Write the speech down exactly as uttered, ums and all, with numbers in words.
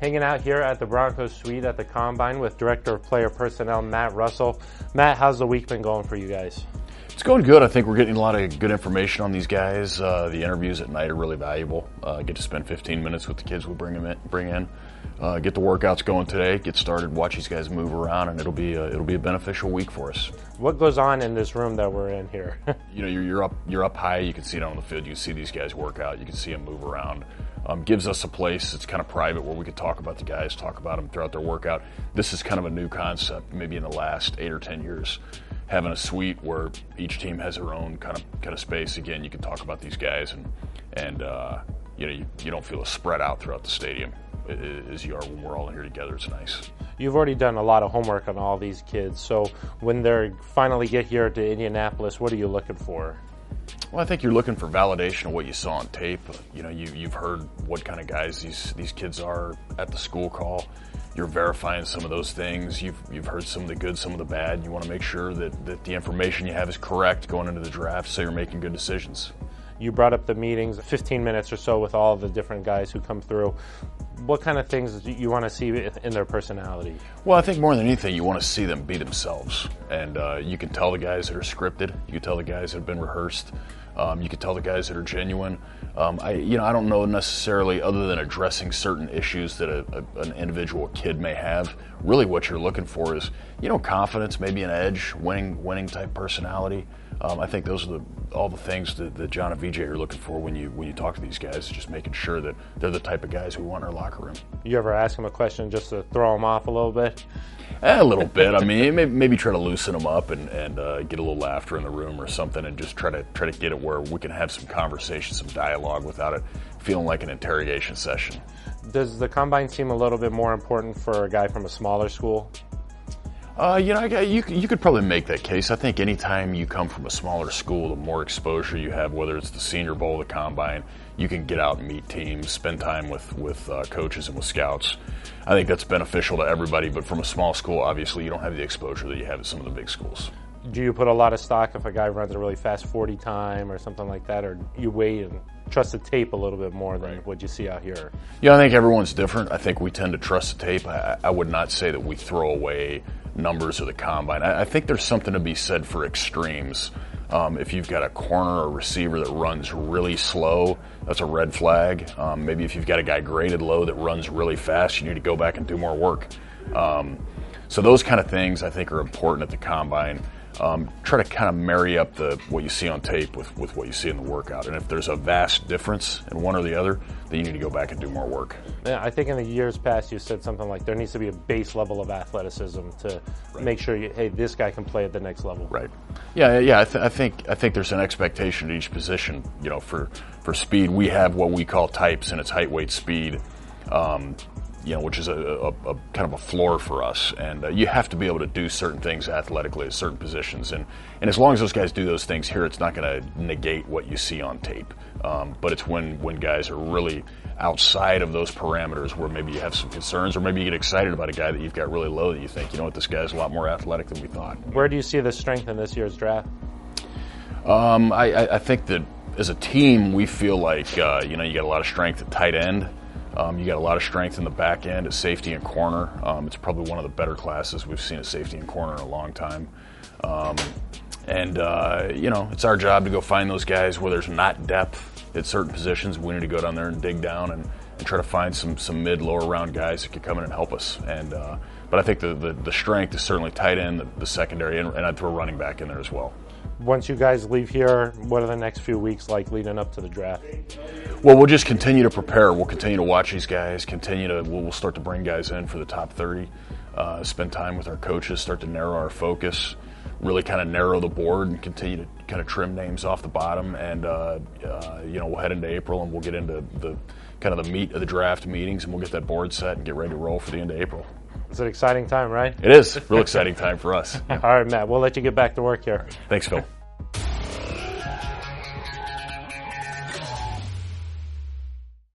Hanging out here at the Broncos Suite at the Combine with Director of Player Personnel, Matt Russell. Matt, how's the week been going for you guys? It's going good. I think we're getting a lot of good information on these guys. Uh, the interviews at night are really valuable. Uh, get to spend fifteen minutes with the kids we bring, them in, bring in. Uh, get the workouts going today. Get started. Watch these guys move around, and it'll be a, it'll be a beneficial week for us. What goes on in this room that we're in here? you know, you're, you're up you're up high. You can see it on the field. You can see these guys work out. You can see them move around. Um, gives us a place that's kind of private where we can talk about the guys, talk about them throughout their workout. This is kind of a new concept, maybe in the last eight or ten years. Having a suite where each team has their own kind of kind of space. Again, you can talk about these guys, and and uh, you know you, you don't feel spread out throughout the stadium as you are when we're all in here together. It's nice. You've already done a lot of homework on all these kids, so when they finally get here to Indianapolis, what are you looking for? Well, I think you're looking for validation of what you saw on tape. You know, you, you've heard what kind of guys these, these kids are at the school call. You're verifying some of those things. You've you've heard some of the good, some of the bad. You want to make sure that, that the information you have is correct going into the draft so you're making good decisions. You brought up the meetings, fifteen minutes or so with all the different guys who come through. What kind of things do you want to see in their personality? Well, I think more than anything, you want to see them be themselves. And uh, you can tell the guys that are scripted. You can tell the guys that have been rehearsed. Um, you can tell the guys that are genuine. Um, I, you know, I don't know necessarily, other than addressing certain issues that a, a, an individual kid may have. Really, what you're looking for is, you know, confidence, maybe an edge, winning, winning type personality. Um, I think those are the, all the things that, that John and V J are looking for when you when you talk to these guys. Just making sure that they're the type of guys we want in our locker room. You ever ask them a question just to throw them off a little bit? Eh, a little bit. I mean, maybe, maybe try to loosen them up and, and uh, get a little laughter in the room or something, and just try to try to get it where we can have some conversation, some dialogue, without it feeling like an interrogation session. Does the Combine seem a little bit more important for a guy from a smaller school? Uh, you know, you, you could probably make that case. I think anytime you come from a smaller school, the more exposure you have, whether it's the Senior Bowl, the Combine, you can get out and meet teams, spend time with, with uh, coaches and with scouts. I think that's beneficial to everybody, but from a small school, obviously, you don't have the exposure that you have at some of the big schools. Do you put a lot of stock if a guy runs a really fast forty time or something like that, or you wait and trust the tape a little bit more than right. what you see out here? Yeah, I think everyone's different. I think we tend to trust the tape. I, I would not say that we throw away numbers of the Combine. I, I think there's something to be said for extremes. Um, if you've got a corner or receiver that runs really slow, that's a red flag. Um, maybe if you've got a guy graded low that runs really fast, you need to go back and do more work. Um, so those kind of things I think are important at the Combine. Um, try to kind of marry up the what you see on tape with, with what you see in the workout. And if there's a vast difference in one or the other, then you need to go back and do more work. Yeah, I think in the years past you said something like there needs to be a base level of athleticism to right. make sure, you, hey, this guy can play at the next level. Right. Yeah, yeah. I, th- I think I think there's an expectation at each position. You know, for for speed, we have what we call types, and it's height, weight, speed. Um, you know, which is a, a, a kind of a floor for us. And uh, you have to be able to do certain things athletically at certain positions. And, and as long as those guys do those things here, it's not going to negate what you see on tape. Um, but it's when, when guys are really outside of those parameters where maybe you have some concerns, or maybe you get excited about a guy that you've got really low that you think, you know what, this guy's a lot more athletic than we thought. Where do you see the strength in this year's draft? Um, I, I think that as a team, we feel like, uh, you know, you got a lot of strength at tight end. Um, you got a lot of strength in the back end at safety and corner. Um, it's probably one of the better classes we've seen at safety and corner in a long time. Um, and, uh, you know, it's our job to go find those guys where there's not depth at certain positions. We need to go down there and dig down and, and try to find some, some mid, lower round guys that could come in and help us. And uh, But I think the, the, the strength is certainly tight end, the, the secondary, and, and I'd throw running back in there as well. Once you guys leave here, what are the next few weeks like leading up to the draft? Well, we'll just continue to prepare. We'll continue to watch these guys, continue to, we'll, we'll start to bring guys in for the top thirty, uh, spend time with our coaches, start to narrow our focus, really kind of narrow the board and continue to kind of trim names off the bottom. And, uh, uh, you know, we'll head into April and we'll get into the kind of the meat of the draft meetings, and we'll get that board set and get ready to roll for the end of April. It's an exciting time, right? It is. Real exciting time for us. All right, Matt, we'll let you get back to work here. Thanks, Phil.